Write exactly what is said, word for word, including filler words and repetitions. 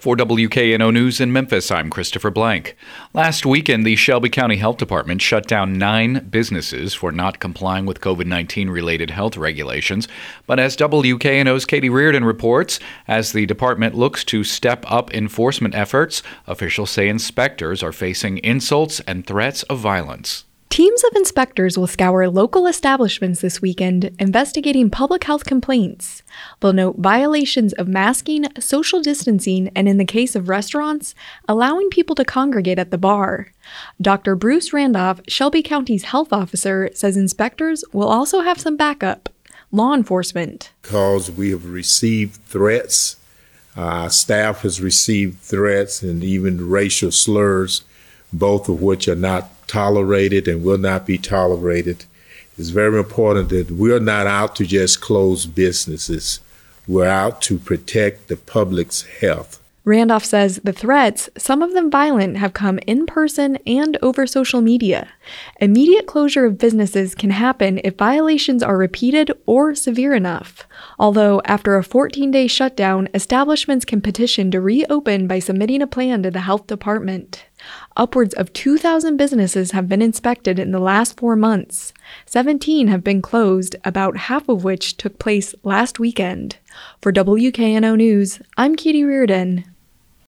For W K N O News in Memphis, I'm Christopher Blank. Last weekend, the Shelby County Health Department shut down nine businesses for not complying with COVID nineteen related health regulations. But as W K N O's Katie Reardon reports, as the department looks to step up enforcement efforts, officials say inspectors are facing insults and threats of violence. Teams of inspectors will scour local establishments this weekend, investigating public health complaints. They'll note violations of masking, social distancing, and in the case of restaurants, allowing people to congregate at the bar. Doctor Bruce Randolph, Shelby County's health officer, says inspectors will also have some backup: law enforcement. Because we have received threats, uh, our staff has received threats and even racial slurs, both of which are not tolerated and will not be tolerated. It's very important that we're not out to just close businesses. We're out to protect the public's health. Randolph says the threats, some of them violent, have come in person and over social media. Immediate closure of businesses can happen if violations are repeated or severe enough. Although, after a fourteen-day shutdown, establishments can petition to reopen by submitting a plan to the health department. Upwards of two thousand businesses have been inspected in the last four months. seventeen have been closed, about half of which took place last weekend. For W K N O News, I'm Katie Reardon.